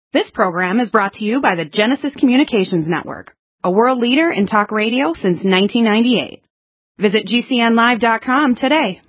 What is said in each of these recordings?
This program is brought to you by the Genesis Communications Network, a world leader in talk radio since 1998. Visit GCNlive.com today.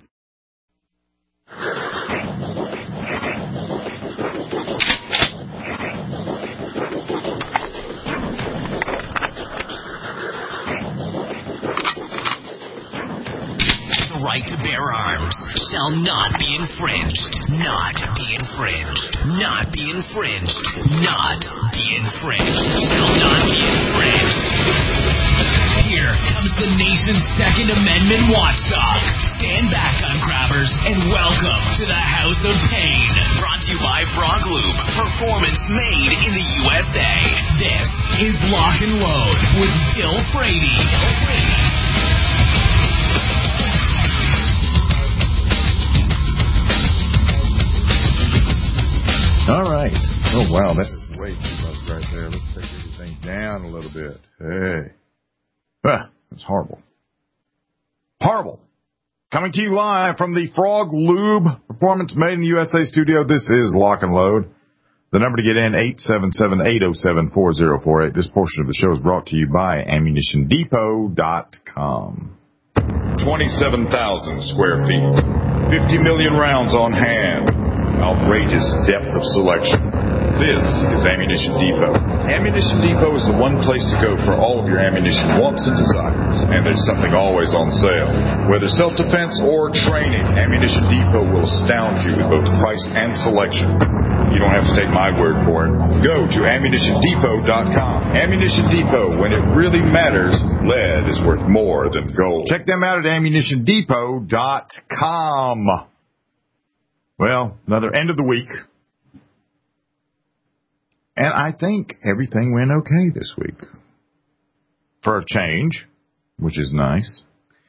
The right to bear arms shall not be infringed. Not be infringed. Not be infringed. Not be infringed. Shall not be infringed. Here comes the nation's Second Amendment watchdog. Stand back, gun grabbers, and welcome to the House of Pain. Brought to you by Frog Lube. Performance made in the USA. This is Lock and Load with Bill Frady. All right. Oh, wow. That is way too much right there. Let's take everything down a little bit. Hey. That's horrible. Horrible. Coming to you live from the Frog Lube Performance Made in the USA studio. This is Lock and Load. The number to get in, 877-807-4048. This portion of the show is brought to you by AmmunitionDepot.com. 27,000 square feet. 50 million rounds on hand. Outrageous depth of selection. This is Ammunition Depot. Ammunition Depot is the one place to go for all of your ammunition wants and desires. And there's something always on sale. Whether self-defense or training, Ammunition Depot will astound you with both price and selection. You don't have to take my word for it. Go to AmmunitionDepot.com. Ammunition Depot, when it really matters, lead is worth more than gold. Check them out at AmmunitionDepot.com. Well, another end of the week. And I think everything went okay this week. For a change, which is nice.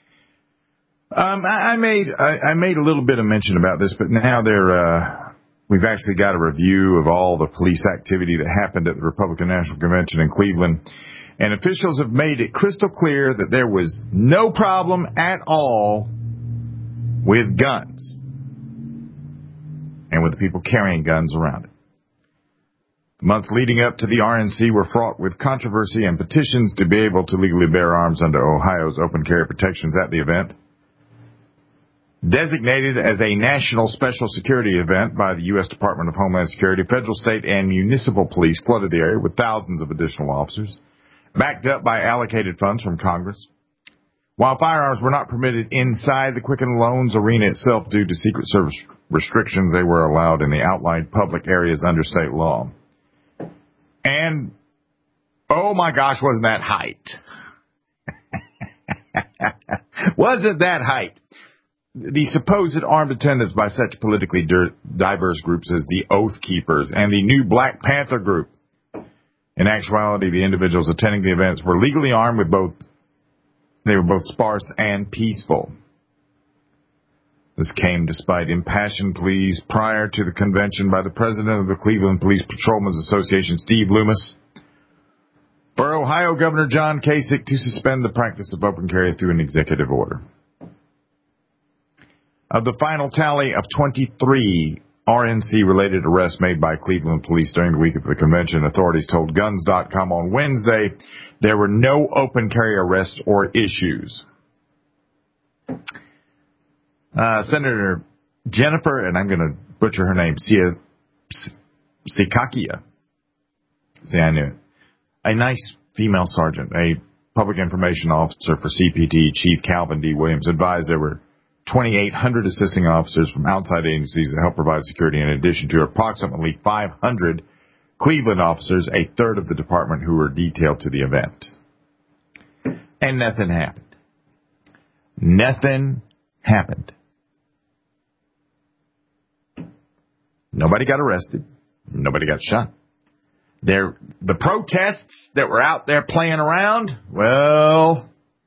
I made a little bit of mention about this, but now we've actually got a review of all the police activity that happened at the Republican National Convention in Cleveland. And officials have made it crystal clear that there was no problem at all with guns. And with the people carrying guns around it. The months leading up to the RNC were fraught with controversy and petitions to be able to legally bear arms under Ohio's open carry protections at the event. Designated as a national special security event by the U.S. Department of Homeland Security, federal, state, and municipal police flooded the area with thousands of additional officers, backed up by allocated funds from Congress. While firearms were not permitted inside the Quicken Loans arena itself due to Secret Service restrictions, they were allowed in the outlined public areas under state law. And, oh my gosh, wasn't that hyped? Wasn't that hyped? The supposed armed attendance by such politically diverse groups as the Oath Keepers and the New Black Panther Group. In actuality, the individuals attending the events were legally armed with they were both sparse and peaceful. This came despite impassioned pleas prior to the convention by the president of the Cleveland Police Patrolmen's Association, Steve Loomis, for Ohio Governor John Kasich to suspend the practice of open carry through an executive order. Of the final tally of 23 RNC-related arrests made by Cleveland police during the week of the convention, authorities told Guns.com on Wednesday there were no open carry arrests or issues. Senator Jennifer, and I'm going to butcher her name, Sikakia. See, I knew it. A nice female sergeant, a public information officer for CPT, Chief Calvin D. Williams, advised there were 2,800 assisting officers from outside agencies that help provide security in addition to approximately 500 Cleveland officers, a third of the department who were detailed to the event. And nothing happened. Nothing happened. Nobody got arrested. Nobody got shot. The protests that were out there playing around, well,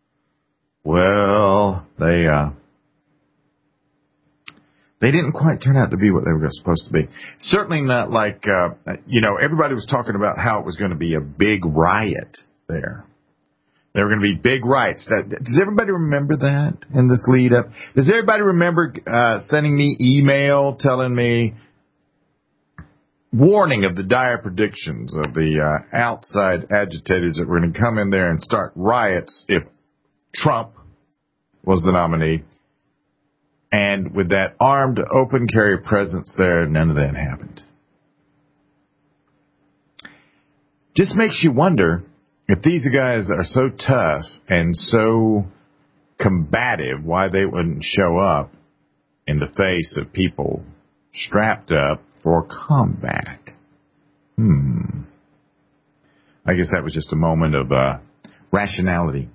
they didn't quite turn out to be what they were supposed to be. Certainly not like, everybody was talking about how it was going to be a big riot there. There were going to be big riots. Does everybody remember that in this lead up? Does everybody remember sending me email telling me warning of the dire predictions of the outside agitators that were going to come in there and start riots if Trump was the nominee. And with that armed open carry presence there, none of that happened. Just makes you wonder if these guys are so tough and so combative, why they wouldn't show up in the face of people strapped up for combat. I guess that was just a moment of rationality.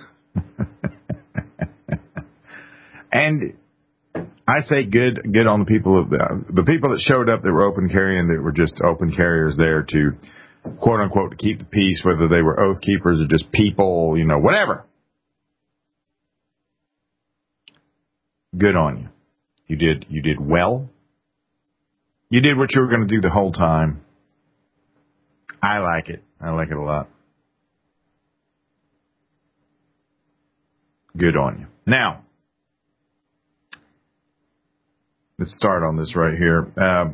And I say good on the people that showed up that were open carrying, that were just open carriers there to, quote unquote, to keep the peace, whether they were oath keepers or just people, whatever. Good on you. You did well. You did what you were going to do the whole time. I like it. I like it a lot. Good on you. Now, let's start on this right here.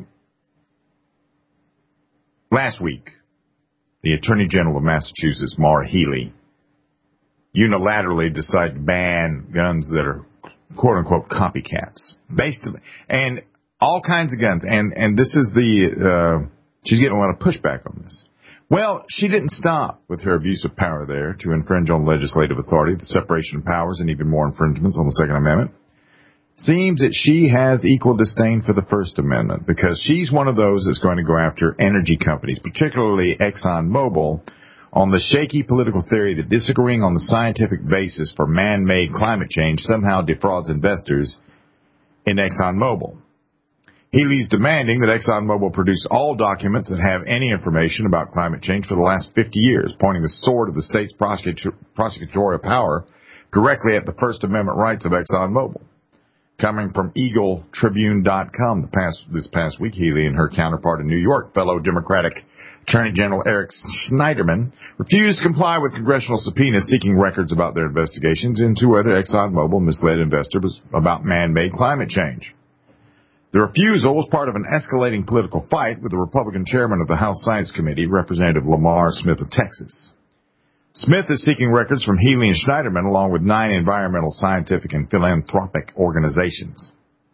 Last week, the Attorney General of Massachusetts, Maura Healey, unilaterally decided to ban guns that are, quote unquote, copycats. Basically, and all kinds of guns. And this is she's getting a lot of pushback on this. Well, she didn't stop with her abuse of power there to infringe on legislative authority, the separation of powers, and even more infringements on the Second Amendment. Seems that she has equal disdain for the First Amendment, because she's one of those that's going to go after energy companies, particularly ExxonMobil, on the shaky political theory that disagreeing on the scientific basis for man-made climate change somehow defrauds investors in ExxonMobil. Healey's demanding that ExxonMobil produce all documents that have any information about climate change for the last 50 years, pointing the sword of the state's prosecutorial power directly at the First Amendment rights of ExxonMobil. Coming from EagleTribune.com this past week, Healey and her counterpart in New York, fellow Democratic Attorney General Eric Schneiderman, refused to comply with congressional subpoenas seeking records about their investigations into whether ExxonMobil misled investors about man-made climate change. The refusal was part of an escalating political fight with the Republican chairman of the House Science Committee, Representative Lamar Smith of Texas. Smith is seeking records from Healey and Schneiderman, along with 9 environmental, scientific, and philanthropic organizations.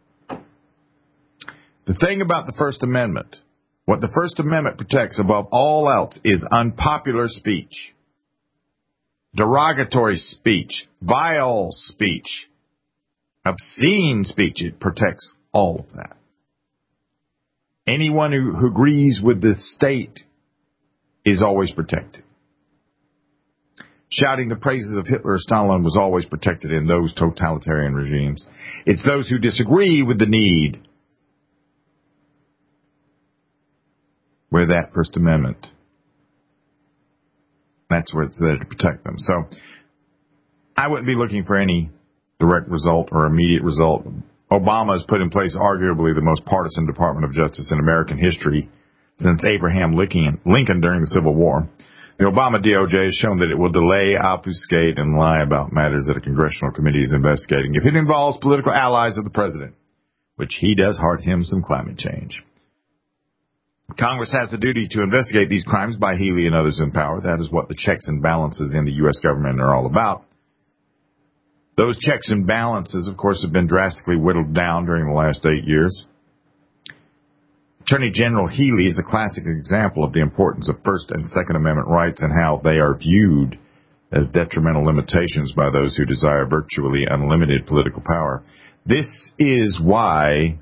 The thing about the First Amendment, what the First Amendment protects above all else, is unpopular speech, derogatory speech, vile speech, obscene speech. It protects all of that. Anyone who agrees with the state is always protected. Shouting the praises of Hitler or Stalin was always protected in those totalitarian regimes. It's those who disagree with the need where that First Amendment, that's where it's there to protect them. So I wouldn't be looking for any direct result or immediate result. Obama has put in place arguably the most partisan Department of Justice in American history since Abraham Lincoln during the Civil War. The Obama DOJ has shown that it will delay, obfuscate, and lie about matters that a congressional committee is investigating if it involves political allies of the president, which he does heart him some climate change. Congress has the duty to investigate these crimes by Healey and others in power. That is what the checks and balances in the U.S. government are all about. Those checks and balances, of course, have been drastically whittled down during the last 8 years. Attorney General Healey is a classic example of the importance of First and Second Amendment rights and how they are viewed as detrimental limitations by those who desire virtually unlimited political power. This is why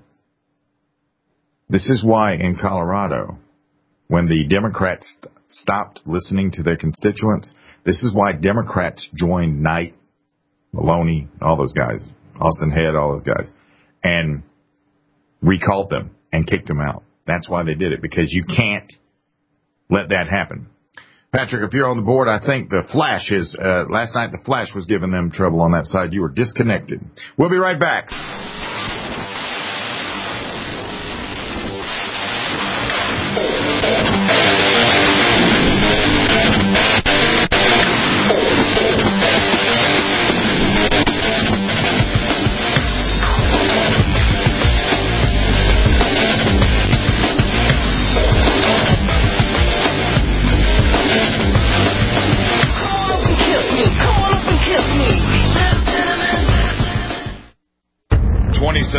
in Colorado, when the Democrats stopped listening to their constituents, this is why Democrats joined Knight, Maloney, all those guys, Austin Head, all those guys, and recalled them and kicked them out. That's why they did it, because you can't let that happen. Patrick, if you're on the board, I think the Flash is, last night the Flash was giving them trouble on that side. You were disconnected. We'll be right back.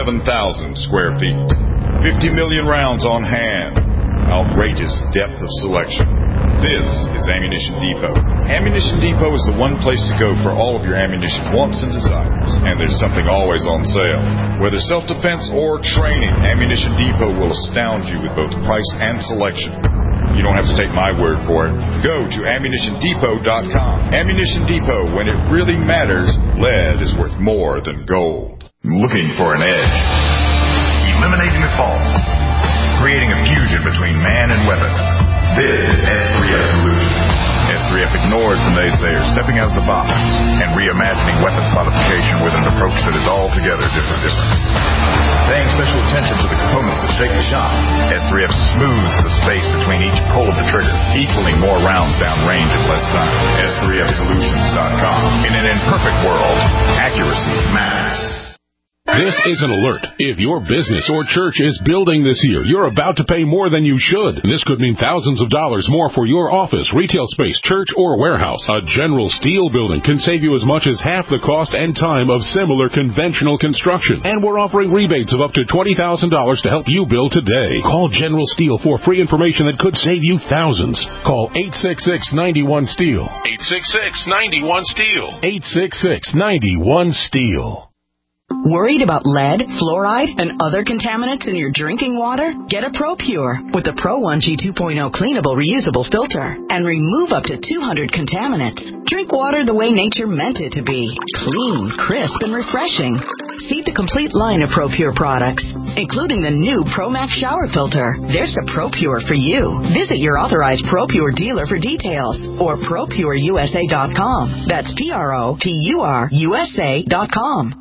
27,000 square feet. 50 million rounds on hand. Outrageous depth of selection. This is Ammunition Depot. Ammunition Depot is the one place to go for all of your ammunition wants and desires. And there's something always on sale. Whether self-defense or training, Ammunition Depot will astound you with both price and selection. You don't have to take my word for it. Go to AmmunitionDepot.com. Ammunition Depot, when it really matters, lead is worth more than gold. Looking for an edge. Eliminating the false. Creating a fusion between man and weapon. This is S3F Solutions. S3F ignores the naysayers, stepping out of the box and reimagining weapons modification with an approach that is altogether different. Paying special attention to the components that shake the shop, S3F smooths the space between each pull of the trigger, equaling more rounds downrange in less time. S3FSolutions.com. In an imperfect world, accuracy matters. This is an alert. If your business or church is building this year, you're about to pay more than you should. This could mean thousands of dollars more for your office, retail space, church, or warehouse. A General Steel building can save you as much as half the cost and time of similar conventional construction. And we're offering rebates of up to $20,000 to help you build today. Call General Steel for free information that could save you thousands. Call 866-91-STEEL. 866-91-STEEL. 866-91-STEEL. Worried about lead, fluoride, and other contaminants in your drinking water? Get a ProPure with the Pro1G 2.0 cleanable reusable filter and remove up to 200 contaminants. Drink water the way nature meant it to be. Clean, crisp, and refreshing. See the complete line of ProPure products, including the new ProMax shower filter. There's a ProPure for you. Visit your authorized ProPure dealer for details or ProPureUSA.com. That's ProPureUSA.com.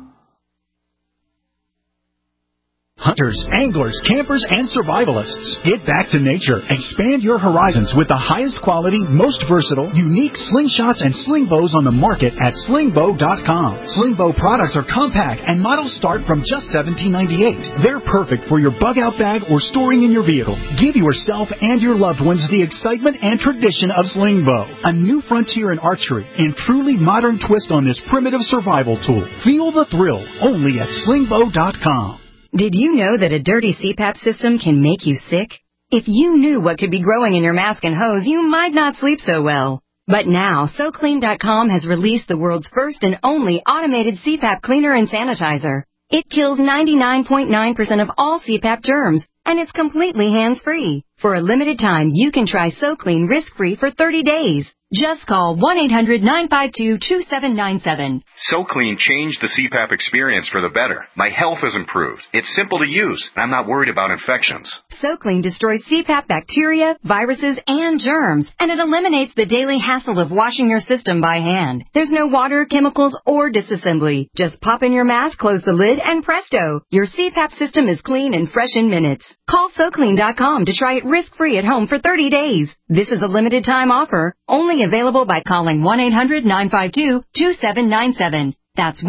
Hunters, anglers, campers, and survivalists. Get back to nature. Expand your horizons with the highest quality, most versatile, unique slingshots and sling bows on the market at slingbow.com. Slingbow products are compact and models start from just $17.98. They're perfect for your bug-out bag or storing in your vehicle. Give yourself and your loved ones the excitement and tradition of Slingbow. A new frontier in archery and truly modern twist on this primitive survival tool. Feel the thrill only at slingbow.com. Did you know that a dirty CPAP system can make you sick? If you knew what could be growing in your mask and hose, you might not sleep so well. But now, SoClean.com has released the world's first and only automated CPAP cleaner and sanitizer. It kills 99.9% of all CPAP germs, and it's completely hands-free. For a limited time, you can try SoClean risk-free for 30 days. Just call 1-800-952-2797. SoClean changed the CPAP experience for the better. My health has improved. It's simple to use. I'm not worried about infections. SoClean destroys CPAP bacteria, viruses, and germs, and it eliminates the daily hassle of washing your system by hand. There's no water, chemicals, or disassembly. Just pop in your mask, close the lid, and presto! Your CPAP system is clean and fresh in minutes. Call SoClean.com to try it risk-free at home for 30 days. This is a limited time offer, only available by calling 1-800-952-2797. That's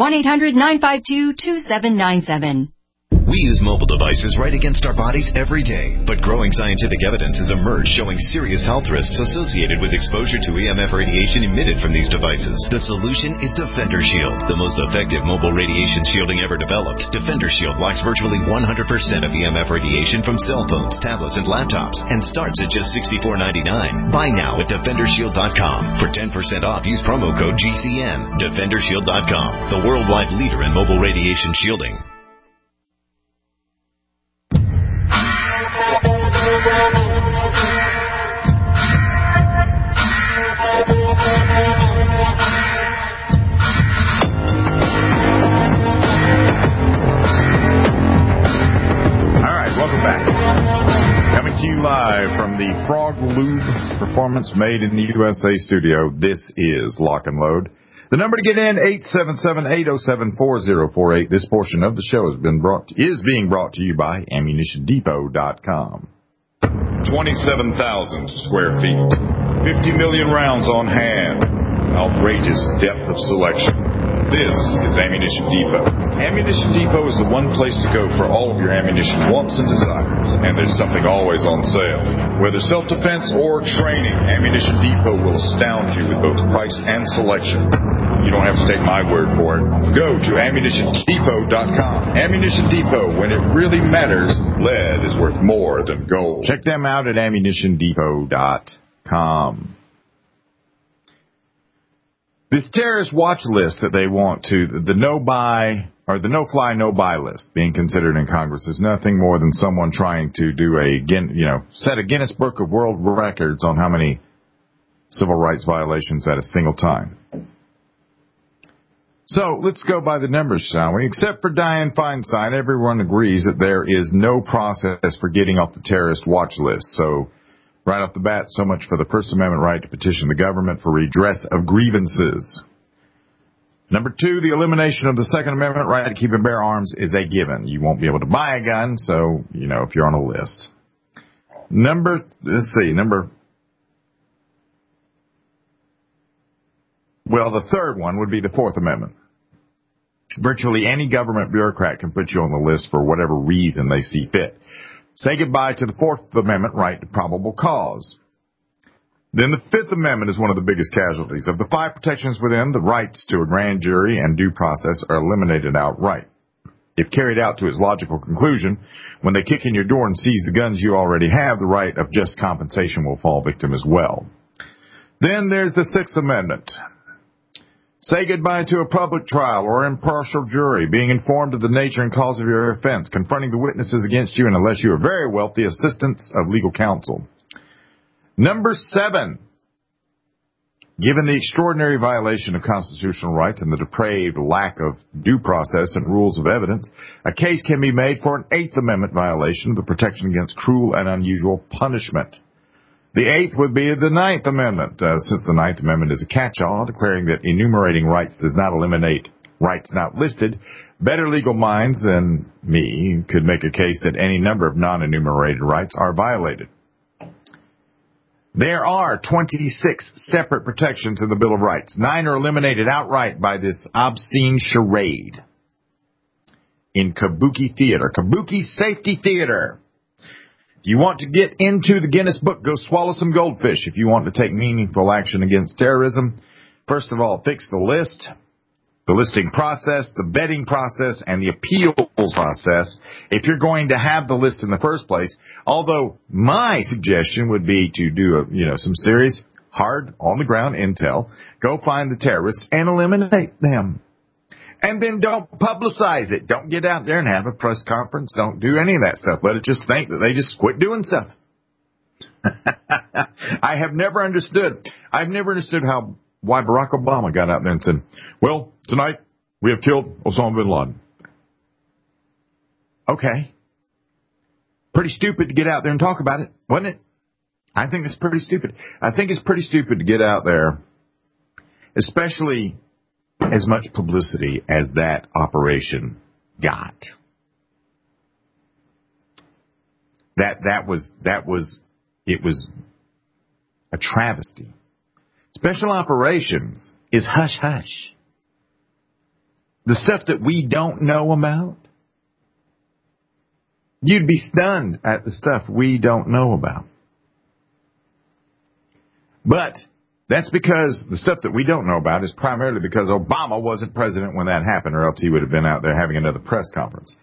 1-800-952-2797. We use mobile devices right against our bodies every day, but growing scientific evidence has emerged showing serious health risks associated with exposure to EMF radiation emitted from these devices. The solution is Defender Shield, the most effective mobile radiation shielding ever developed. Defender Shield blocks virtually 100% of EMF radiation from cell phones, tablets, and laptops, and starts at just $64.99. Buy now at DefenderShield.com. For 10% off, use promo code GCN. DefenderShield.com, the worldwide leader in mobile radiation shielding. Coming to you live from the Frog Lube Performance Made in the USA studio, this is Lock and Load. The number to get in, 877-807-4048. This portion of the show is being brought to you by AmmunitionDepot.com. 27,000 square feet. 50 million rounds on hand. Outrageous depth of selection. This is Ammunition Depot. Ammunition Depot is the one place to go for all of your ammunition wants and desires, and there's something always on sale. Whether self-defense or training, Ammunition Depot will astound you with both price and selection. You don't have to take my word for it. Go to AmmunitionDepot.com. Ammunition Depot, when it really matters, lead is worth more than gold. Check them out at AmmunitionDepot.com. This terrorist watch list that they want to, the no-buy, or the no-fly, no-buy list being considered in Congress is nothing more than someone trying to do set a Guinness Book of World Records on how many civil rights violations at a single time. So let's go by the numbers, shall we? Except for Dianne Feinstein, everyone agrees that there is no process for getting off the terrorist watch list. So right off the bat, so much for the First Amendment right to petition the government for redress of grievances. Number 2, the elimination of the Second Amendment right to keep and bear arms is a given. You won't be able to buy a gun, so, if you're on a list. The third one would be the Fourth Amendment. Virtually any government bureaucrat can put you on the list for whatever reason they see fit. Say goodbye to the Fourth Amendment right to probable cause. Then the Fifth Amendment is one of the biggest casualties. Of the 5 protections within, the rights to a grand jury and due process are eliminated outright. If carried out to its logical conclusion, when they kick in your door and seize the guns you already have, the right of just compensation will fall victim as well. Then there's the Sixth Amendment. Say goodbye to a public trial or impartial jury, being informed of the nature and cause of your offense, confronting the witnesses against you, and unless you are very wealthy, assistance of legal counsel. Number 7. Given the extraordinary violation of constitutional rights and the depraved lack of due process and rules of evidence, a case can be made for an Eighth Amendment violation of the protection against cruel and unusual punishment. The 8th would be the Ninth Amendment, since the Ninth Amendment is a catch-all, declaring that enumerating rights does not eliminate rights not listed. Better legal minds than me could make a case that any number of non-enumerated rights are violated. There are 26 separate protections in the Bill of Rights. 9 are eliminated outright by this obscene charade in Kabuki Theater, Kabuki Safety Theater. If you want to get into the Guinness Book, go swallow some goldfish. If you want to take meaningful action against terrorism, first of all, fix the list, the listing process, the vetting process, and the appeals process. If you're going to have the list in the first place, although my suggestion would be to do some serious, hard, on-the-ground intel, go find the terrorists and eliminate them. And then don't publicize it. Don't get out there and have a press conference. Don't do any of that stuff. Let it just think that they just quit doing stuff. I've never understood why Barack Obama got out there and said, well, tonight we have killed Osama bin Laden. Okay. Pretty stupid to get out there and talk about it, wasn't it? I think it's pretty stupid. I think it's pretty stupid to get out there, especially as much publicity as that operation got. It was a travesty. Special operations is hush-hush. The stuff that we don't know about, you'd be stunned at the stuff we don't know about. But that's because the stuff that we don't know about is primarily because Obama wasn't president when that happened, or else he would have been out there having another press conference.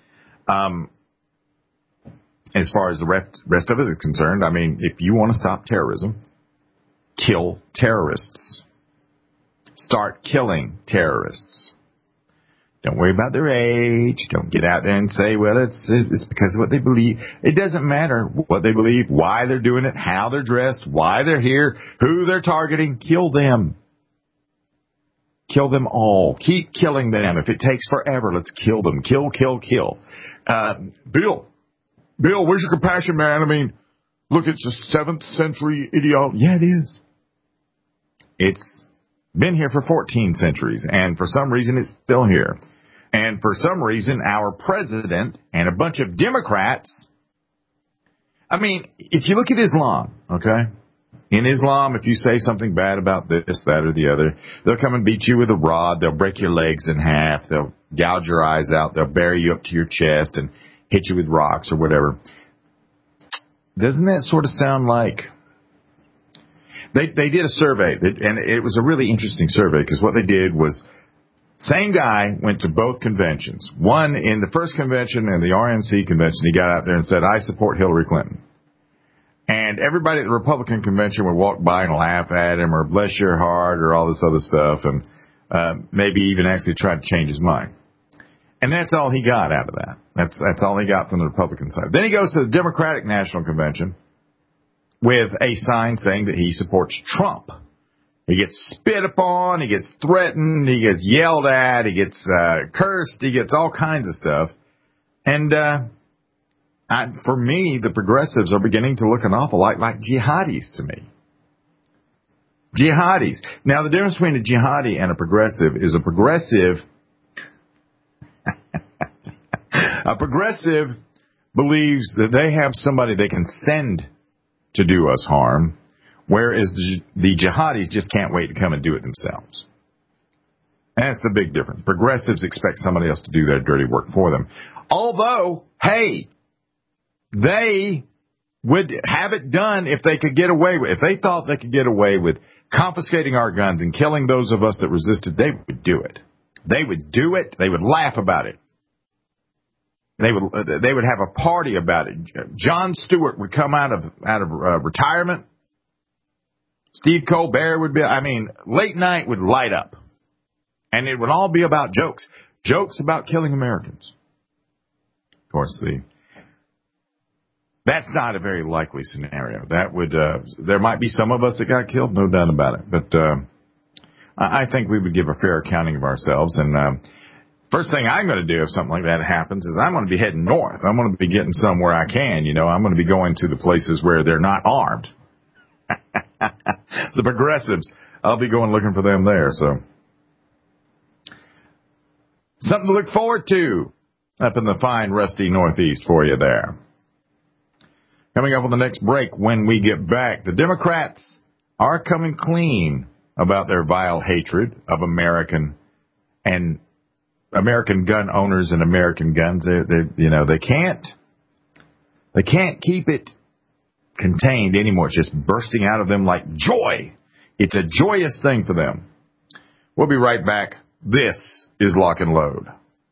As far as the rest of it is concerned, I mean, if you want to stop terrorism, kill terrorists. Start killing terrorists. Don't worry about their age. Don't get out there and say, well, it's because of what they believe. It doesn't matter what they believe, why they're doing it, how they're dressed, why they're here, who they're targeting. Kill them. Kill them all. Keep killing them. If it takes forever, let's kill them. Kill, kill, kill. Bill, where's your compassion, man? I mean, look, it's a 7th century ideology. Yeah, it is. It's been here for 14 centuries, and for some reason it's still here. And for some reason, our president and a bunch of Democrats, I mean, if you look at Islam, okay, In Islam, if you say something bad about this, that, or the other, they'll come and beat you with a rod. They'll break your legs in half. They'll gouge your eyes out. They'll bury you up to your chest and hit you with rocks or whatever. Doesn't that sort of sound like... They did a survey, and it was a really interesting survey, because what they did was, same guy went to both conventions. One, in the first convention and the RNC convention, he got out there and said, I support Hillary Clinton. And everybody at the Republican convention would walk by and laugh at him, or bless your heart, or all this other stuff, and maybe even actually try to change his mind. And that's all he got out of that. That's all he got from the Republican side. Then he goes to the Democratic National Convention with a sign saying that he supports Trump. He gets spit upon, he gets threatened, he gets yelled at, he gets cursed, he gets all kinds of stuff. And for me, the progressives are beginning to look an awful lot like jihadis to me. Jihadis. Now, the difference between a jihadi and a progressive is a progressive believes that they have somebody they can send to do us harm, whereas the jihadis just can't wait to come and do it themselves. And that's the big difference. Progressives expect somebody else to do their dirty work for them. Although, hey, they would have it done if they could get away with it. If they thought they could get away with confiscating our guns and killing those of us that resisted, they would do it. They would do it. They would laugh about it. They would have a party about it. Jon Stewart would come out of retirement. Steve Colbert would be, late night would light up. And it would all be about jokes. Jokes about killing Americans. Of course, that's not a very likely scenario. That would, there might be some of us that got killed, no doubt about it. But, I think we would give a fair accounting of ourselves. And, first thing I'm going to do if something like that happens is I'm going to be heading north. I'm going to be getting somewhere I can. I'm going to be going to the places where they're not armed. The progressives, I'll be going looking for them there. So something to look forward to up in the fine, rusty Northeast for you there. Coming up on the next break, when we get back, the Democrats are coming clean about their vile hatred of American gun owners and American guns. They can't keep it contained anymore. It's just bursting out of them like joy. It's a joyous thing for them. We'll be right back. This is Lock and Load.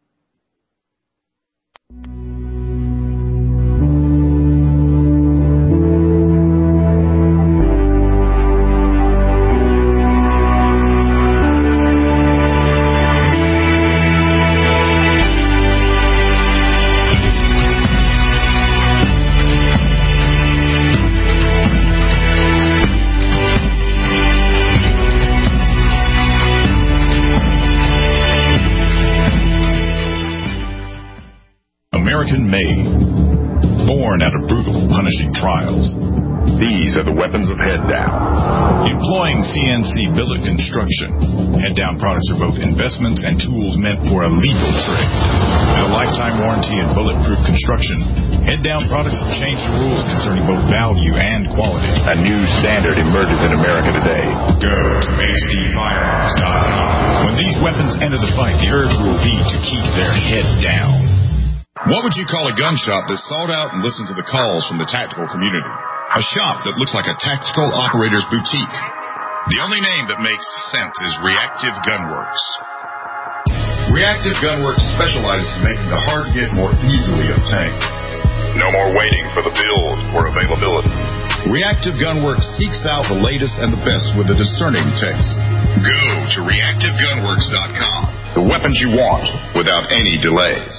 American-made, born out of brutal, punishing trials. These are the weapons of Head Down. Employing CNC billet construction, Head Down products are both investments and tools meant for a lethal trade. With a lifetime warranty and bulletproof construction, Head Down products have changed the rules concerning both value and quality. A new standard emerges in America today. Go to HDFirearms.com. When these weapons enter the fight, the urge will be to keep their head down. What would you call a gun shop that's sought out and listens to the calls from the tactical community? A shop that looks like a tactical operator's boutique. The only name that makes sense is Reactive Gunworks. Reactive Gunworks specializes in making the hard get more easily obtained. No more waiting for the build or availability. Reactive Gunworks seeks out the latest and the best with a discerning taste. Go to reactivegunworks.com. The weapons you want without any delays.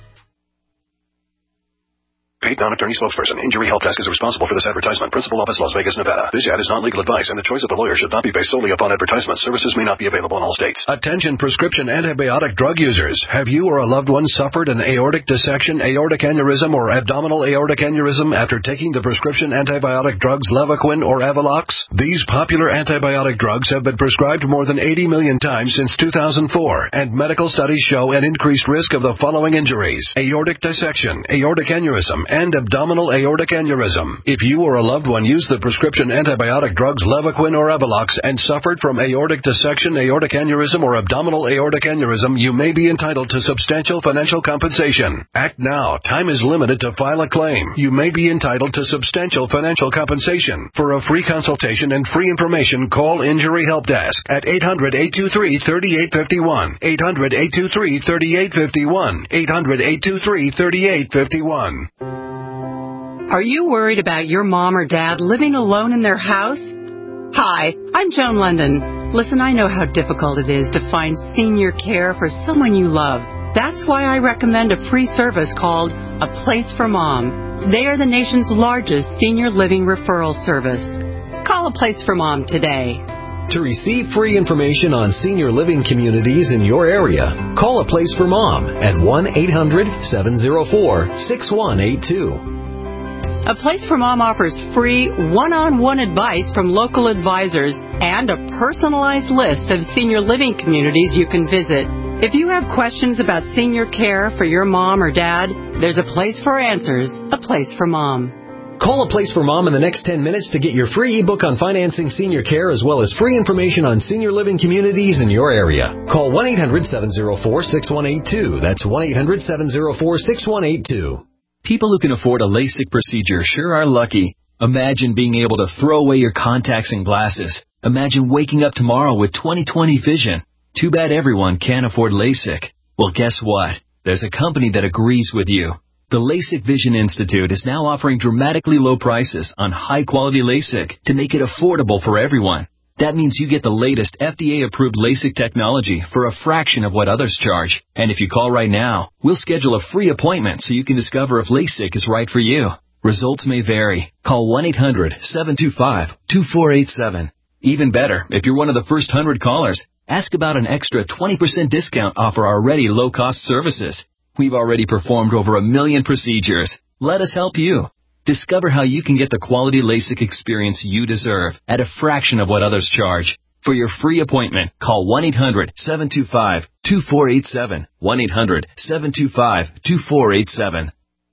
Paid non-attorney spokesperson. Injury Help Desk is responsible for this advertisement. Principal office, Las Vegas, Nevada. This ad is not legal advice, and the choice of the lawyer should not be based solely upon advertisement. Services may not be available in all states. Attention prescription antibiotic drug users. Have you or a loved one suffered an aortic dissection, aortic aneurysm, or abdominal aortic aneurysm after taking the prescription antibiotic drugs Levaquin or Avelox? These popular antibiotic drugs have been prescribed more than 80 million times since 2004, and medical studies show an increased risk of the following injuries: aortic dissection, aortic aneurysm, and abdominal aortic aneurysm. If you or a loved one used the prescription antibiotic drugs Levaquin or Evolox and suffered from aortic dissection, aortic aneurysm, or abdominal aortic aneurysm, you may be entitled to substantial financial compensation. Act now. Time is limited to file a claim. You may be entitled to substantial financial compensation. For a free consultation and free information, call Injury Help Desk at 800-823-3851. 800-823-3851. 800-823-3851. Are you worried about your mom or dad living alone in their house? Hi, I'm Joan London. Listen, I know how difficult it is to find senior care for someone you love. That's why I recommend a free service called A Place for Mom. They are the nation's largest senior living referral service. Call A Place for Mom today. To receive free information on senior living communities in your area, call A Place for Mom at 1-800-704-6182. A Place for Mom offers free one-on-one advice from local advisors and a personalized list of senior living communities you can visit. If you have questions about senior care for your mom or dad, there's a place for answers, A Place for Mom. Call A Place for Mom in the next 10 minutes to get your free ebook on financing senior care as well as free information on senior living communities in your area. Call 1-800-704-6182. That's 1-800-704-6182. People who can afford a LASIK procedure sure are lucky. Imagine being able to throw away your contacts and glasses. Imagine waking up tomorrow with 20/20 vision. Too bad everyone can't afford LASIK. Well, guess what? There's a company that agrees with you. The LASIK Vision Institute is now offering dramatically low prices on high-quality LASIK to make it affordable for everyone. That means you get the latest FDA-approved LASIK technology for a fraction of what others charge. And if you call right now, we'll schedule a free appointment so you can discover if LASIK is right for you. Results may vary. Call 1-800-725-2487. Even better, if you're one of the first 100 callers, ask about an extra 20% discount off our already low-cost services. We've already performed over 1 million procedures. Let us help you. Discover how you can get the quality LASIK experience you deserve at a fraction of what others charge. For your free appointment, call 1-800-725-2487. 1-800-725-2487.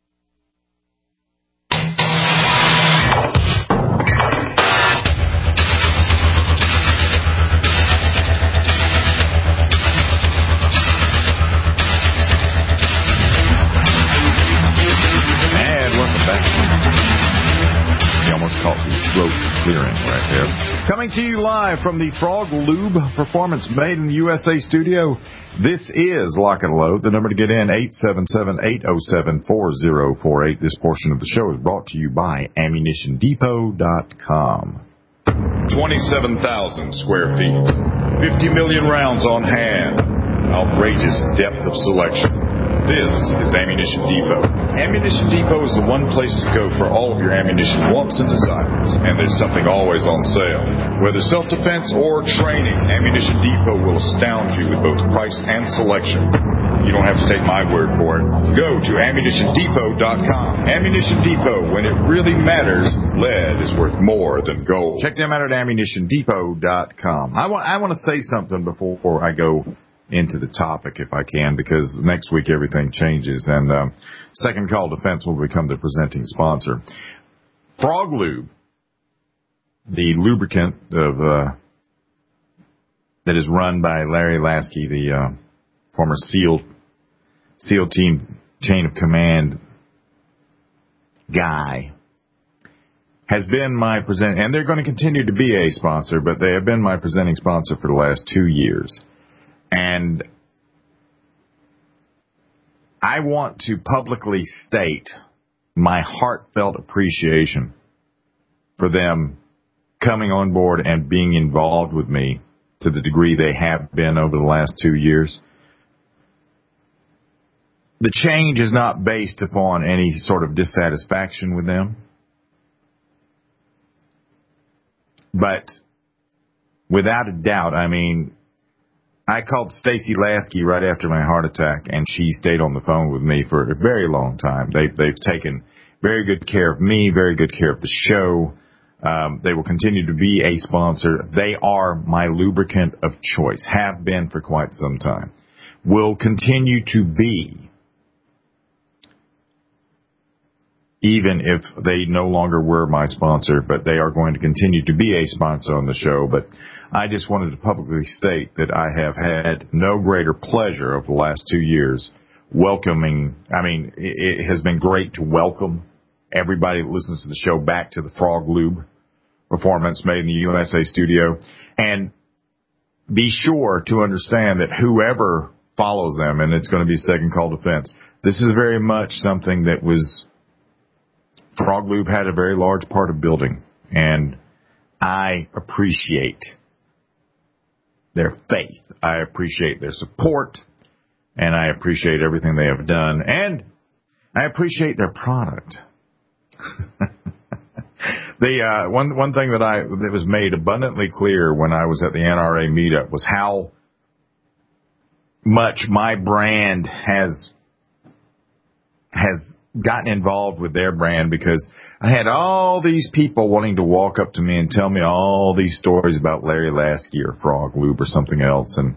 Caught the throat clearing right there. Coming to you live from the Frog Lube Performance Made in the USA studio. This is Lock and Load. The number to get in, 877-807-4048. This portion of the show is brought to you by AmmunitionDepot.com. 27,000 square feet. 50 million rounds on hand. Outrageous depth of selection. This is Ammunition Depot. Ammunition Depot is the one place to go for all of your ammunition wants and desires. And there's something always on sale. Whether self-defense or training, Ammunition Depot will astound you with both price and selection. You don't have to take my word for it. Go to AmmunitionDepot.com. Ammunition Depot, when it really matters, lead is worth more than gold. Check them out at AmmunitionDepot.com. I want to say something before I go into the topic, if I can, because next week everything changes, and Second Call Defense will become the presenting sponsor. Frog Lube, the lubricant of that is run by Larry Lasky, the former SEAL Team Chain of Command guy, has been my present, and they're going to continue to be a sponsor, but they have been my presenting sponsor for the last 2 years. And I want to publicly state my heartfelt appreciation for them coming on board and being involved with me to the degree they have been over the last 2 years. The change is not based upon any sort of dissatisfaction with them, but without a doubt, I mean, I called Stacy Lasky right after my heart attack, and she stayed on the phone with me for a very long time. They've taken very good care of me, very good care of the show. They will continue to be a sponsor. They are my lubricant of choice, have been for quite some time, will continue to be. even if they no longer were my sponsor, but they are going to continue to be a sponsor on the show. But I just wanted to publicly state that I have had no greater pleasure over the last 2 years welcoming. I mean, it has been great to welcome everybody that listens to the show back to the Frog Lube Performance Made in the USA studio. And be sure to understand that whoever follows them, and it's going to be Second Call Defense, this is very much something that was Frog Lube had a very large part of building, and I appreciate their faith. I appreciate their support, and I appreciate everything they have done, and I appreciate their product. The one thing that was made abundantly clear when I was at the NRA meetup was how much my brand has gotten involved with their brand, because I had all these people wanting to walk up to me and tell me all these stories about Larry Lasky or Frog Lube or something else, and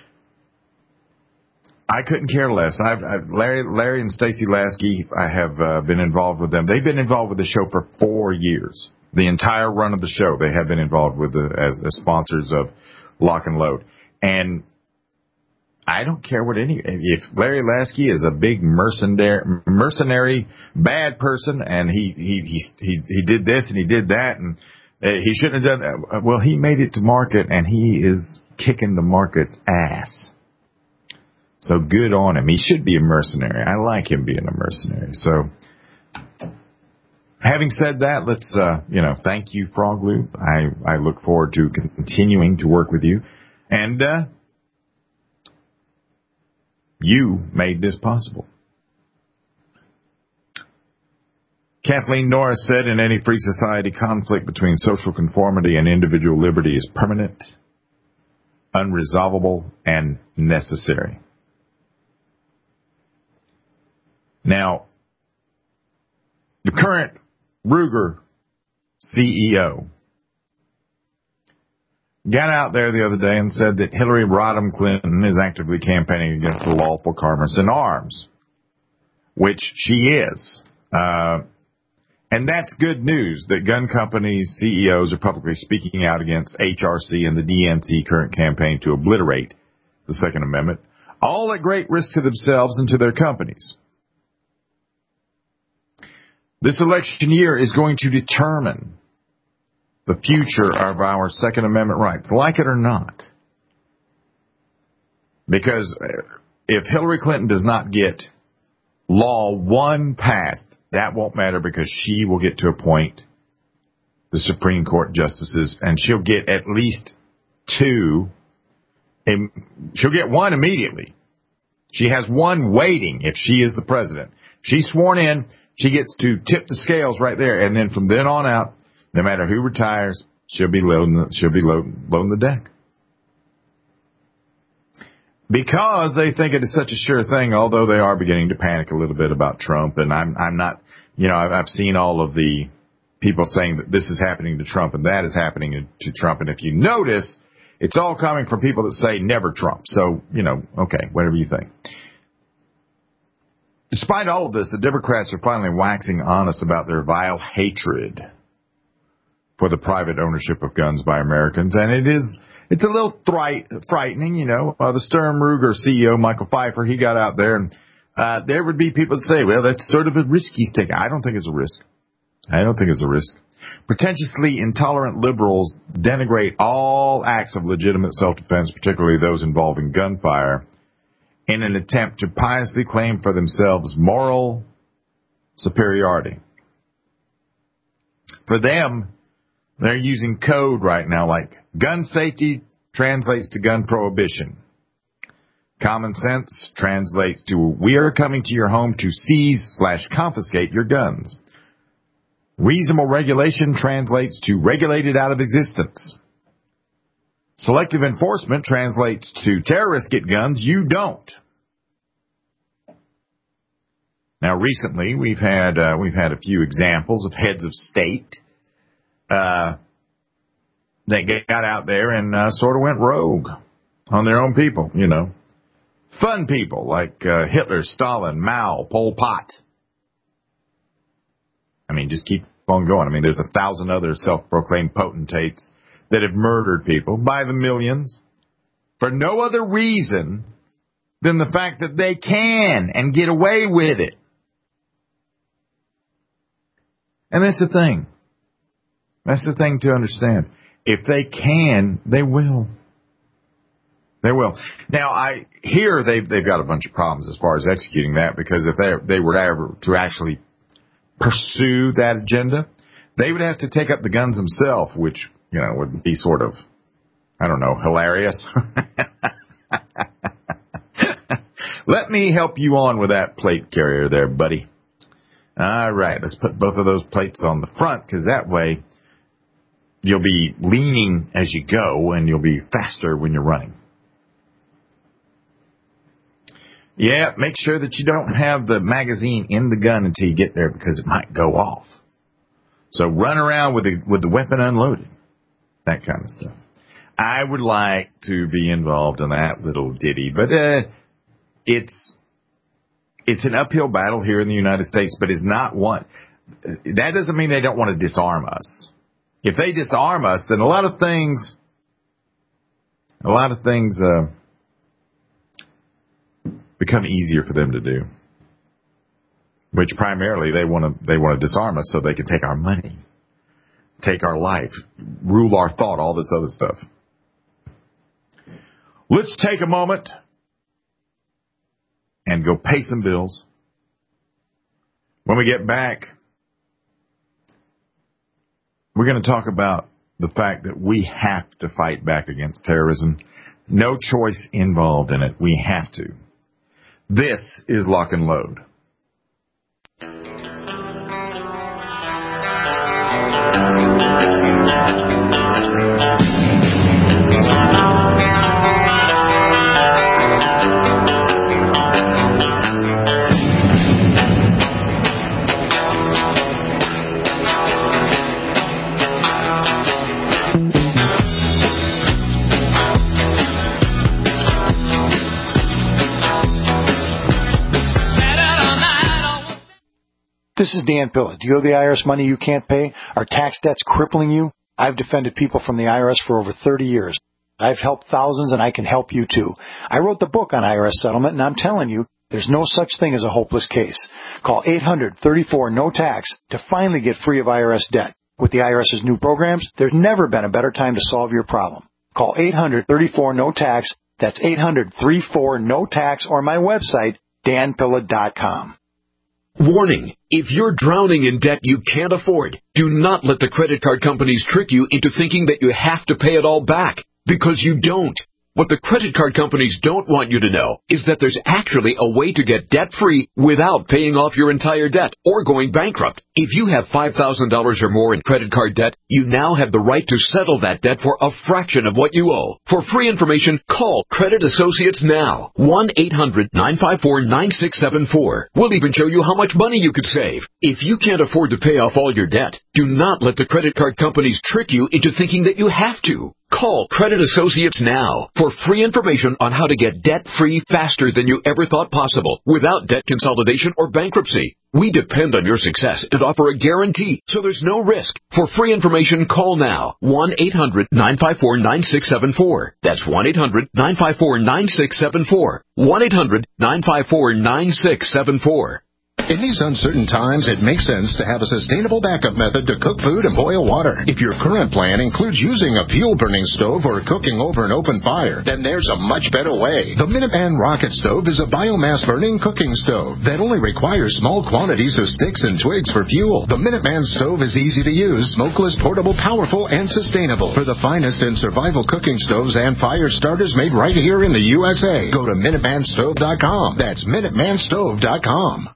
I couldn't care less. Larry and Stacy Lasky, I have been involved with them. They've been involved with the show for 4 years. The entire run of the show, they have been involved with as sponsors of Lock and Load. And I don't care if Larry Lasky is a big mercenary bad person, and he did this and he did that, and he shouldn't have done that. Well, he made it to market, and he is kicking the market's ass. So good on him. He should be a mercenary. I like him being a mercenary. So, having said that, let's, thank you, Frog Lube. I look forward to continuing to work with you. And, you made this possible. Kathleen Norris said, in any free society, conflict between social conformity and individual liberty is permanent, unresolvable, and necessary. Now, the current Ruger CEO got out there the other day and said that Hillary Rodham Clinton is actively campaigning against the lawful commerce in arms, which she is. And that's good news that gun companies' CEOs are publicly speaking out against HRC and the DNC current campaign to obliterate the Second Amendment, all at great risk to themselves and to their companies. This election year is going to determine the future of our Second Amendment rights, like it or not. Because if Hillary Clinton does not get Law 1 passed, that won't matter, because she will get to appoint the Supreme Court justices, and she'll get at least 2. She'll get 1 immediately. She has 1 waiting if she is the president. She's sworn in. She gets to tip the scales right there, and then from then on out, no matter who retires, she'll be loading the deck. Because they think it is such a sure thing, although they are beginning to panic a little bit about Trump. And I'm not, I've seen all of the people saying that this is happening to Trump and that is happening to Trump. And if you notice, it's all coming from people that say never Trump. So, okay, whatever you think. Despite all of this, the Democrats are finally waxing honest about their vile hatred for the private ownership of guns by Americans. And it's a little frightening, The Sturm Ruger CEO, Michael Pfeiffer, he got out there, and there would be people that say, well, that's sort of a risk he's taking. I don't think it's a risk. Pretentiously intolerant liberals denigrate all acts of legitimate self-defense, particularly those involving gunfire, in an attempt to piously claim for themselves moral superiority. For them, they're using code right now like gun safety translates to gun prohibition. Common sense translates to we are coming to your home to seize/confiscate your guns. Reasonable regulation translates to regulate it out of existence. Selective enforcement translates to terrorists get guns, you don't. Now, recently we've had a few examples of heads of state that got out there and sort of went rogue on their own people, Fun people like Hitler, Stalin, Mao, Pol Pot. I mean, just keep on going. I mean, there's 1,000 other self-proclaimed potentates that have murdered people by the millions for no other reason than the fact that they can and get away with it. And that's the thing. That's the thing to understand. If they can, they will. They will. Now, I hear they've got a bunch of problems as far as executing that, because if they were ever to actually pursue that agenda, they would have to take up the guns themselves, which, you know, would be sort of, I don't know, hilarious. Let me help you on with that plate carrier there, buddy. All right, let's put both of those plates on the front, because that way you'll be leaning as you go and you'll be faster when you're running. Yeah, make sure that you don't have the magazine in the gun until you get there, because it might go off. So run around with the weapon unloaded, that kind of stuff. I would like to be involved in that little ditty, but it's an uphill battle here in the United States, but it's not one. That doesn't mean they don't want to disarm us. If they disarm us, then a lot of things become easier for them to do. Which primarily they want to disarm us so they can take our money, take our life, rule our thought, all this other stuff. Let's take a moment and go pay some bills. When we get back, we're going to talk about the fact that we have to fight back against terrorism. No choice involved in it. We have to. This is Lock and Load. This is Dan Pilla. Do you owe the IRS money you can't pay? Are tax debts crippling you? I've defended people from the IRS for over 30 years. I've helped thousands, and I can help you too. I wrote the book on IRS settlement, and I'm telling you, there's no such thing as a hopeless case. Call 800-34-NO-TAX to finally get free of IRS debt. With the IRS's new programs, there's never been a better time to solve your problem. Call 800-34-NO-TAX. That's 800-34-NO-TAX, or my website, danpilla.com. Warning, if you're drowning in debt you can't afford, do not let the credit card companies trick you into thinking that you have to pay it all back, because you don't. What the credit card companies don't want you to know is that there's actually a way to get debt-free without paying off your entire debt or going bankrupt. If you have $5,000 or more in credit card debt, you now have the right to settle that debt for a fraction of what you owe. For free information, call Credit Associates now. 1-800-954-9674. We'll even show you how much money you could save. If you can't afford to pay off all your debt, do not let the credit card companies trick you into thinking that you have to. Call Credit Associates now for free information on how to get debt-free faster than you ever thought possible without debt consolidation or bankruptcy. We depend on your success and offer a guarantee, so there's no risk. For free information, call now. 1-800-954-9674. That's 1-800-954-9674. 1-800-954-9674. In these uncertain times, it makes sense to have a sustainable backup method to cook food and boil water. If your current plan includes using a fuel-burning stove or cooking over an open fire, then there's a much better way. The Minuteman Rocket Stove is a biomass-burning cooking stove that only requires small quantities of sticks and twigs for fuel. The Minuteman Stove is easy to use, smokeless, portable, powerful, and sustainable. For the finest in survival cooking stoves and fire starters made right here in the USA, go to MinutemanStove.com. That's MinutemanStove.com.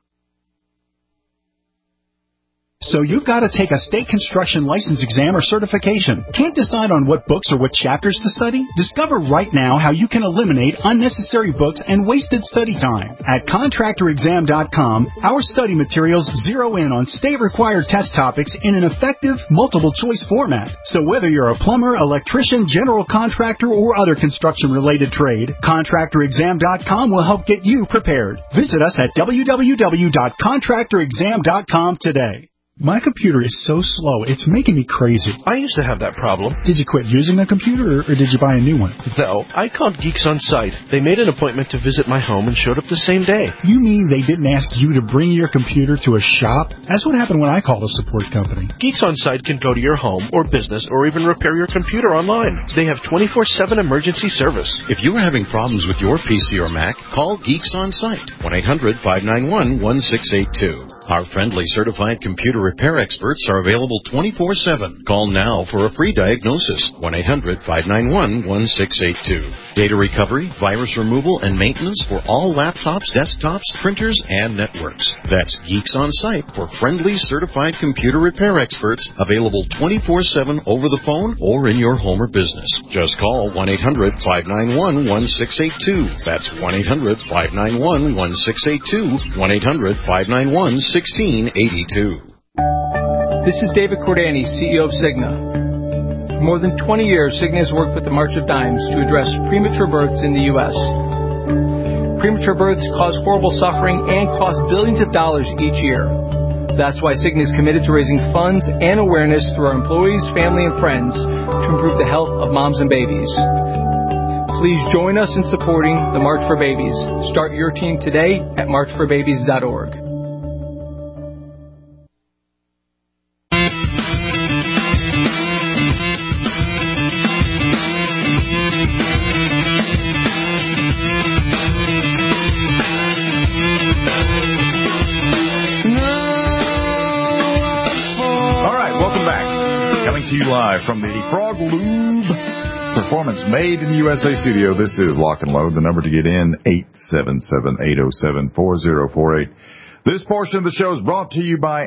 So you've got to take a state construction license exam or certification. Can't decide on what books or what chapters to study? Discover right now how you can eliminate unnecessary books and wasted study time. At ContractorExam.com, our study materials zero in on state-required test topics in an effective, multiple-choice format. So whether you're a plumber, electrician, general contractor, or other construction-related trade, ContractorExam.com will help get you prepared. Visit us at www.ContractorExam.com today. My computer is so slow, it's making me crazy. I used to have that problem. Did you quit using a computer, or did you buy a new one? No, I called Geeks On Site. They made an appointment to visit my home and showed up the same day. You mean they didn't ask you to bring your computer to a shop? That's what happened when I called a support company. Geeks On Site can go to your home or business or even repair your computer online. They have 24/7 emergency service. If you are having problems with your PC or Mac, call Geeks On Site, 1-800-591-1682. Our friendly certified computer repair experts are available 24/7. Call now for a free diagnosis, 1-800-591-1682. Data recovery, virus removal, and maintenance for all laptops, desktops, printers, and networks. That's Geeks On Site for friendly certified computer repair experts, available 24/7 over the phone or in your home or business. Just call 1-800-591-1682. That's 1-800-591-1682, 1-800-591-1682. This is David Cordani, CEO of Cigna. For more than 20 years, Cigna has worked with the March of Dimes to address premature births in the U.S. Premature births cause horrible suffering and cost billions of dollars each year. That's why Cigna is committed to raising funds and awareness through our employees, family, and friends to improve the health of moms and babies. Please join us in supporting the March for Babies. Start your team today at marchforbabies.org. Live from the Frog Lube Performance Made in the USA studio. This is Lock and Load. The number to get in, 877-807-4048. This portion of the show is brought to you by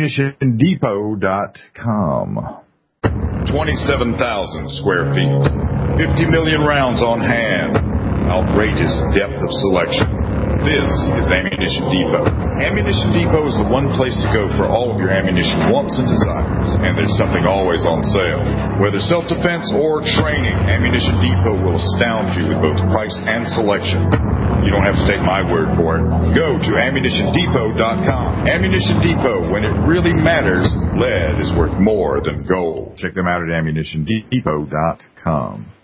AmmunitionDepot.com. 27,000 square feet, 50 million rounds on hand, outrageous depth of selection. This is Ammunition Depot. Ammunition Depot is the one place to go for all of your ammunition wants and desires, and there's something always on sale. Whether self-defense or training, Ammunition Depot will astound you with both price and selection. You don't have to take my word for it. Go to AmmunitionDepot.com. Ammunition Depot, when it really matters, lead is worth more than gold. Check them out at AmmunitionDepot.com.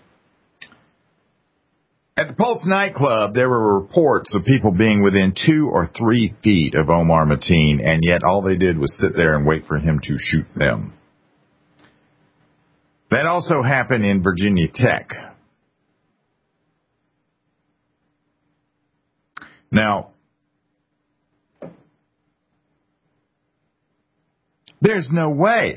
At the Pulse nightclub, there were reports of people being within 2 or 3 feet of Omar Mateen, and yet all they did was sit there and wait for him to shoot them. That also happened in Virginia Tech. Now, there's no way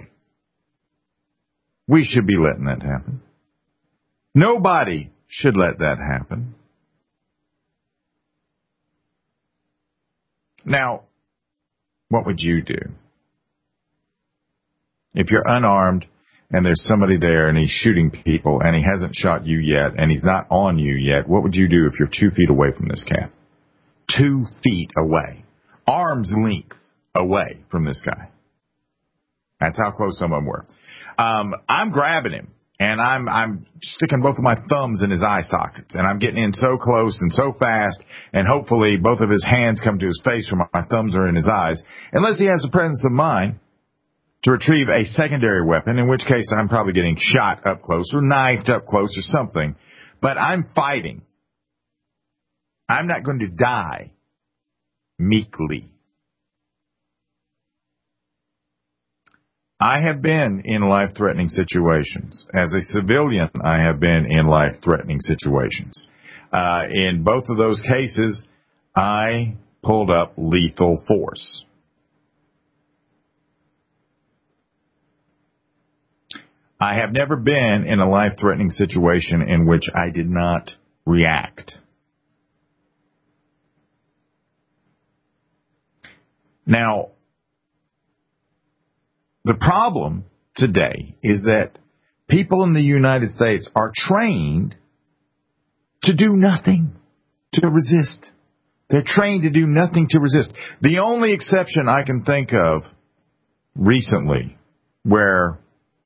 we should be letting that happen. Nobody should let that happen. Now, what would you do? If you're unarmed and there's somebody there and he's shooting people and he hasn't shot you yet and he's not on you yet, what would you do if you're 2 feet away from this cat? 2 feet away. Arm's length away from this guy. That's how close some of them were. I'm grabbing him. And I'm sticking both of my thumbs in his eye sockets, and I'm getting in so close and so fast, and hopefully both of his hands come to his face where my thumbs are in his eyes, unless he has the presence of mind to retrieve a secondary weapon, in which case I'm probably getting shot up close or knifed up close or something. But I'm fighting. I'm not going to die meekly. I have been in life-threatening situations. As a civilian, I have been in life-threatening situations. In both of those cases, I pulled up lethal force. I have never been in a life-threatening situation in which I did not react. Now, the problem today is that people in the United States are trained to do nothing, to resist. They're trained to do nothing to resist. The only exception I can think of recently where,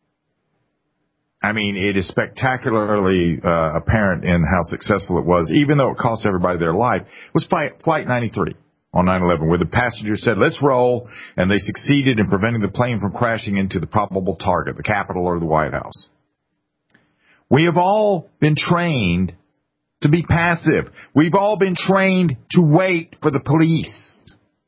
it is spectacularly apparent in how successful it was, even though it cost everybody their life, was Flight 93. on 9/11, where the passengers said, let's roll, and they succeeded in preventing the plane from crashing into the probable target, the Capitol or the White House. We have all been trained to be passive. We've all been trained to wait for the police.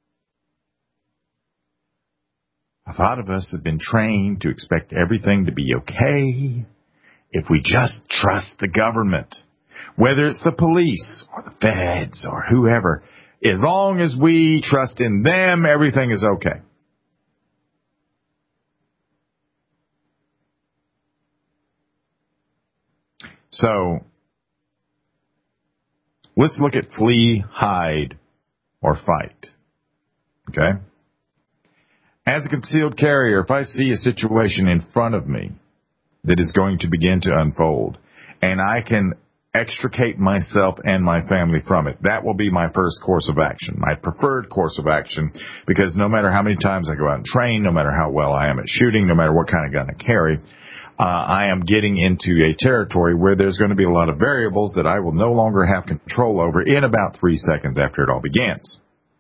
A lot of us have been trained to expect everything to be okay if we just trust the government, whether it's the police or the feds or whoever. As long as we trust in them, everything is okay. So, let's look at flee, hide, or fight. Okay? As a concealed carrier, if I see a situation in front of me that is going to begin to unfold, and I can extricate myself and my family from it, that will be my first course of action, my preferred course of action, because no matter how many times I go out and train, no matter how well I am at shooting, no matter what kind of gun I carry, I am getting into a territory where there's going to be a lot of variables that I will no longer have control over in about 3 seconds after it all begins.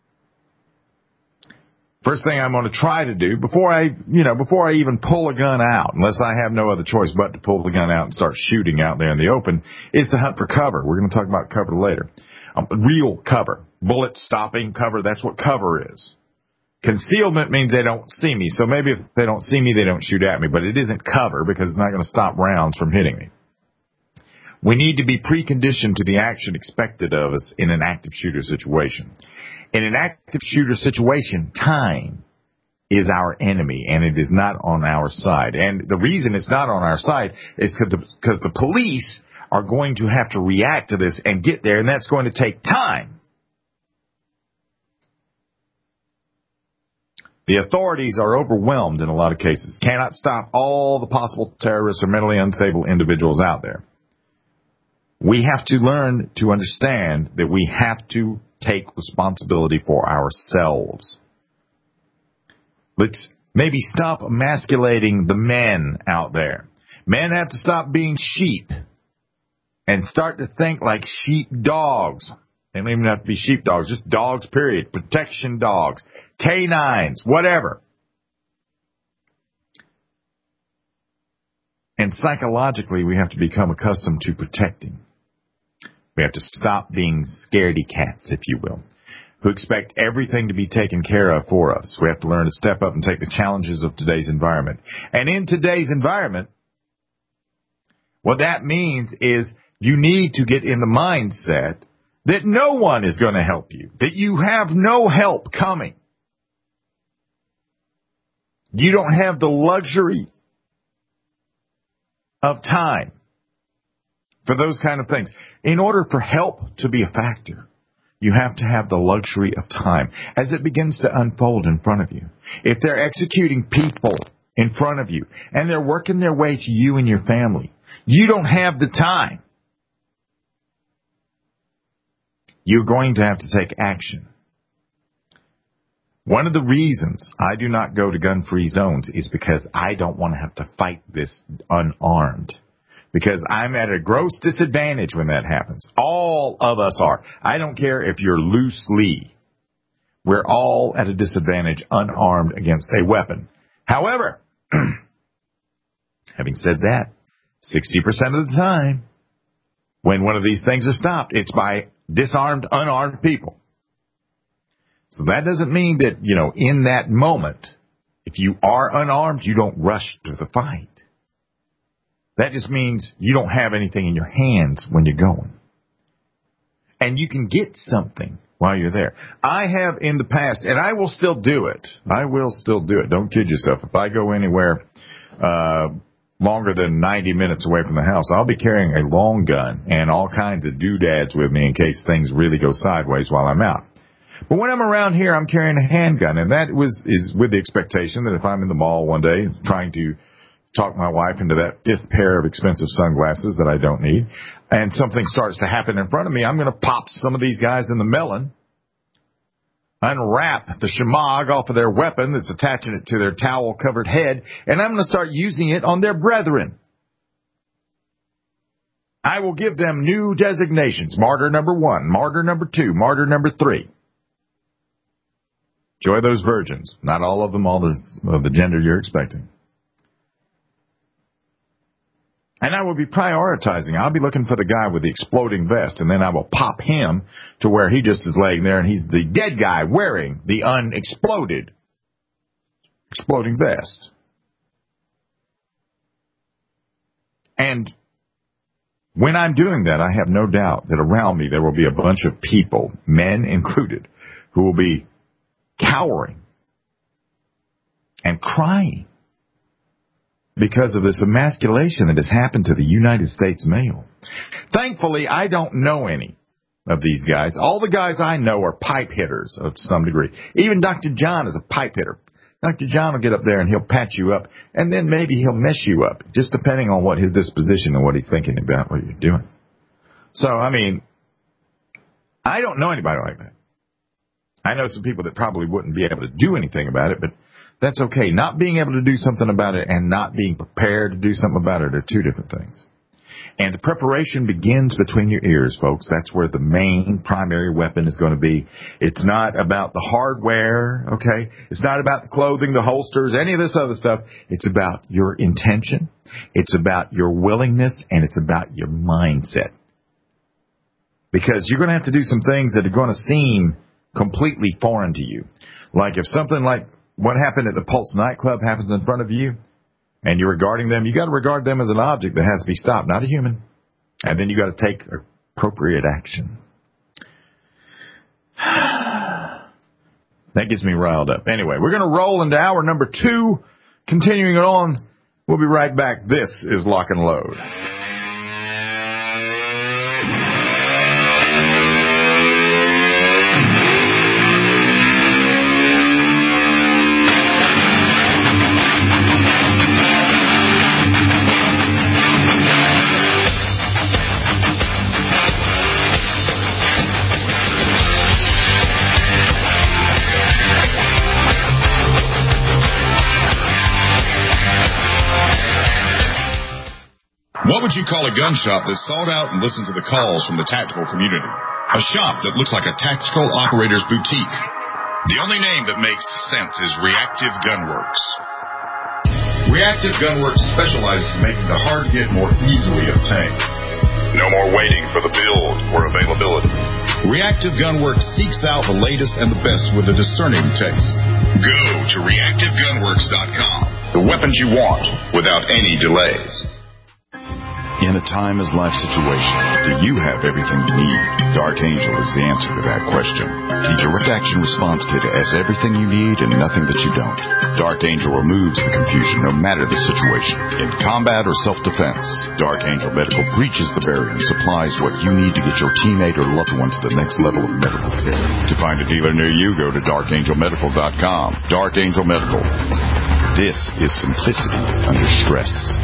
First thing I'm going to try to do before I even pull a gun out, unless I have no other choice but to pull the gun out and start shooting out there in the open, is to hunt for cover. We're going to talk about cover later. Real cover. Bullet stopping cover, that's what cover is. Concealment means they don't see me. So maybe if they don't see me, they don't shoot at me. But it isn't cover because it's not going to stop rounds from hitting me. We need to be preconditioned to the action expected of us in an active shooter situation. In an active shooter situation, time is our enemy, and it is not on our side. And the reason it's not on our side is because the police are going to have to react to this and get there, and that's going to take time. The authorities are overwhelmed in a lot of cases, cannot stop all the possible terrorists or mentally unstable individuals out there. We have to learn to understand that we have to take responsibility for ourselves. Let's maybe stop emasculating the men out there. Men have to stop being sheep and start to think like sheep dogs. They don't even have to be sheep dogs, just dogs, period. Protection dogs, canines, whatever. And psychologically, we have to become accustomed to protecting. We have to stop being scaredy cats, if you will, who expect everything to be taken care of for us. We have to learn to step up and take the challenges of today's environment. And in today's environment, what that means is you need to get in the mindset that no one is going to help you, that you have no help coming. You don't have the luxury of time for those kind of things. In order for help to be a factor, you have to have the luxury of time as it begins to unfold in front of you. If they're executing people in front of you and they're working their way to you and your family, you don't have the time. You're going to have to take action. One of the reasons I do not go to gun-free zones is because I don't want to have to fight this unarmed. Because I'm at a gross disadvantage when that happens. All of us are. I don't care if you're Loose Lee. We're all at a disadvantage unarmed against a weapon. However, having said that, 60% of the time, when one of these things is stopped, it's by disarmed, unarmed people. So that doesn't mean that, in that moment, if you are unarmed, you don't rush to the fight. That just means you don't have anything in your hands when you're going. And you can get something while you're there. I have in the past, and I will still do it. Don't kid yourself. If I go anywhere longer than 90 minutes away from the house, I'll be carrying a long gun and all kinds of doodads with me in case things really go sideways while I'm out. But when I'm around here, I'm carrying a handgun, and that is with the expectation that if I'm in the mall one day trying to talk my wife into that 5th pair of expensive sunglasses that I don't need, and something starts to happen in front of me, I'm going to pop some of these guys in the melon, unwrap the shemagh off of their weapon that's attaching it to their towel-covered head, and I'm going to start using it on their brethren. I will give them new designations, martyr number 1, martyr number 2, martyr number 3. Enjoy those virgins. Not all of them of the gender you're expecting. And I will be prioritizing. I'll be looking for the guy with the exploding vest, and then I will pop him to where he just is laying there, and he's the dead guy wearing the exploding vest. And when I'm doing that, I have no doubt that around me there will be a bunch of people, men included, who will be cowering and crying because of this emasculation that has happened to the United States male. Thankfully, I don't know any of these guys. All the guys I know are pipe hitters of some degree. Even Dr. John is a pipe hitter. Dr. John will get up there and he'll patch you up, and then maybe he'll mess you up, just depending on what his disposition and what he's thinking about what you're doing. So, I mean, I don't know anybody like that. I know some people that probably wouldn't be able to do anything about it, but that's okay. Not being able to do something about it and not being prepared to do something about it are two different things. And the preparation begins between your ears, folks. That's where the main primary weapon is going to be. It's not about the hardware, okay? It's not about the clothing, the holsters, any of this other stuff. It's about your intention. It's about your willingness, and it's about your mindset. Because you're going to have to do some things that are going to seem completely foreign to you. Like if something like what happened at the Pulse nightclub happens in front of you, and you're regarding them, you got to regard them as an object that has to be stopped, not a human. And then you got to take appropriate action. That gets me riled up. Anyway, we're going to roll into hour number 2. Continuing it on, we'll be right back. This is Lock and Load. What would you call a gun shop that's sought out and listens to the calls from the tactical community? A shop that looks like a tactical operator's boutique. The only name that makes sense is Reactive Gunworks. Reactive Gunworks specializes in making the hard-to-get more easily obtained. No more waiting for the build or availability. Reactive Gunworks seeks out the latest and the best with a discerning taste. Go to reactivegunworks.com. The weapons you want without any delays. In a time-as-life situation, do you have everything you need? Dark Angel is the answer to that question. The Direct Action Response Kit has everything you need and nothing that you don't. Dark Angel removes the confusion no matter the situation. In combat or self-defense, Dark Angel Medical breaches the barrier and supplies what you need to get your teammate or loved one to the next level of medical care. To find a dealer near you, go to darkangelmedical.com. Dark Angel Medical. This is simplicity under stress.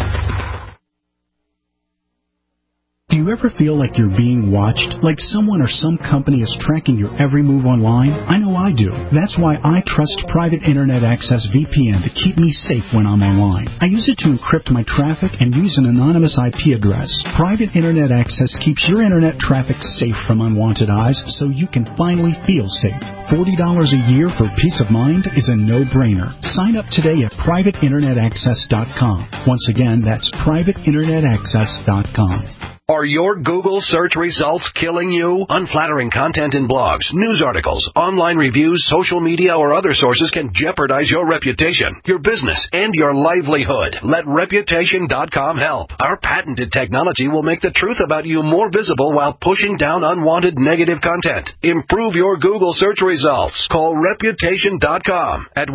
Do you ever feel like you're being watched? Like someone or some company is tracking your every move online? I know I do. That's why I trust Private Internet Access VPN to keep me safe when I'm online. I use it to encrypt my traffic and use an anonymous IP address. Private Internet Access keeps your internet traffic safe from unwanted eyes so you can finally feel safe. $40 a year for peace of mind is a no-brainer. Sign up today at privateinternetaccess.com. Once again, that's privateinternetaccess.com. Are your Google search results killing you? Unflattering content in blogs, news articles, online reviews, social media, or other sources can jeopardize your reputation, your business, and your livelihood. Let Reputation.com help. Our patented technology will make the truth about you more visible while pushing down unwanted negative content. Improve your Google search results. Call Reputation.com at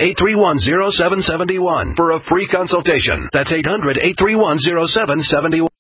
1-800-831-0771 for a free consultation. That's 800-831-0771.